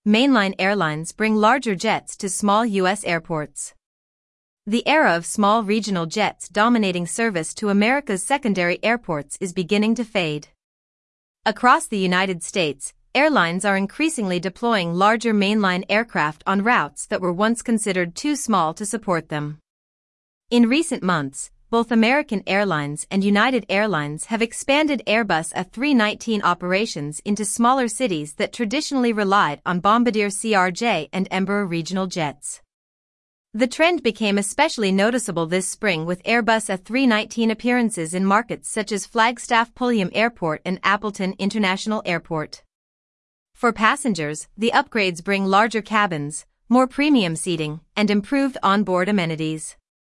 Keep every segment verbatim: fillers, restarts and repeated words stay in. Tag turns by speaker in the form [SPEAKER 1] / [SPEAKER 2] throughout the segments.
[SPEAKER 1] mainline airlines bring larger jets to small U S airports. The era of small regional jets dominating service to America's secondary airports is beginning to fade. Across the United States, airlines are increasingly deploying larger mainline aircraft on routes that were once considered too small to support them. In recent months, both American Airlines and United Airlines have expanded Airbus A three nineteen operations into smaller cities that traditionally relied on Bombardier C R J and Embraer regional jets. The trend became especially noticeable this spring with Airbus A three nineteen appearances in markets such as Flagstaff Pulliam Airport and Appleton International Airport. For passengers, the upgrades bring larger cabins, more premium seating, and improved onboard amenities.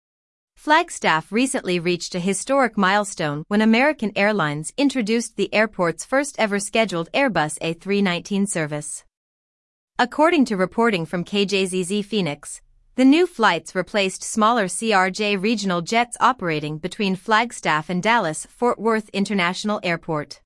[SPEAKER 1] Flagstaff recently reached a historic milestone when American Airlines introduced the airport's first-ever scheduled Airbus A three nineteen service. According to reporting from K J Z Z Phoenix, the new flights replaced smaller C R J regional jets operating between Flagstaff and Dallas-Fort Worth International Airport.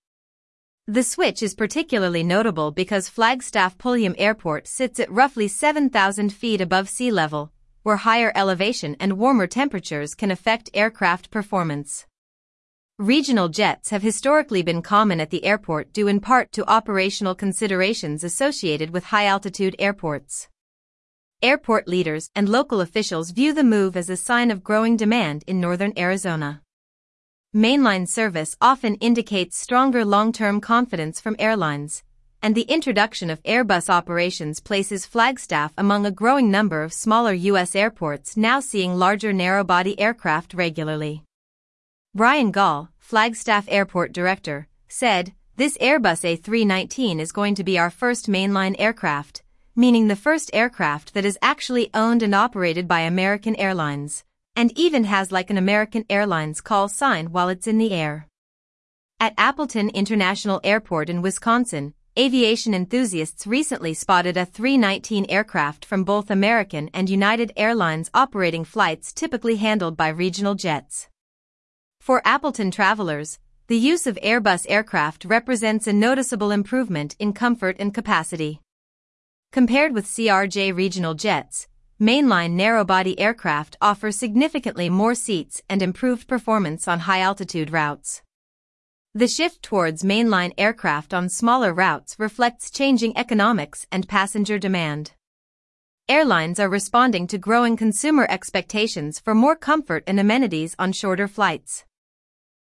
[SPEAKER 1] The switch is particularly notable because Flagstaff Pulliam Airport sits at roughly seven thousand feet above sea level, where higher elevation and warmer temperatures can affect aircraft performance. Regional jets have historically been common at the airport due in part to operational considerations associated with high-altitude airports. Airport leaders and local officials view the move as a sign of growing demand in northern Arizona. Mainline service often indicates stronger long-term confidence from airlines, and the introduction of Airbus operations places Flagstaff among a growing number of smaller U S airports now seeing larger narrow-body aircraft regularly. Brian Gall, Flagstaff Airport Director, said, "This Airbus A three nineteen is going to be our first mainline aircraft, meaning the first aircraft that is actually owned and operated by American Airlines, and even has like an American Airlines call sign while it's in the air." At Appleton International Airport in Wisconsin, aviation enthusiasts recently spotted a three nineteen aircraft from both American and United Airlines operating flights typically handled by regional jets. For Appleton travelers, the use of Airbus aircraft represents a noticeable improvement in comfort and capacity. Compared with C R J regional jets, mainline narrow-body aircraft offer significantly more seats and improved performance on high-altitude routes. The shift towards mainline aircraft on smaller routes reflects changing economics and passenger demand. Airlines are responding to growing consumer expectations for more comfort and amenities on shorter flights.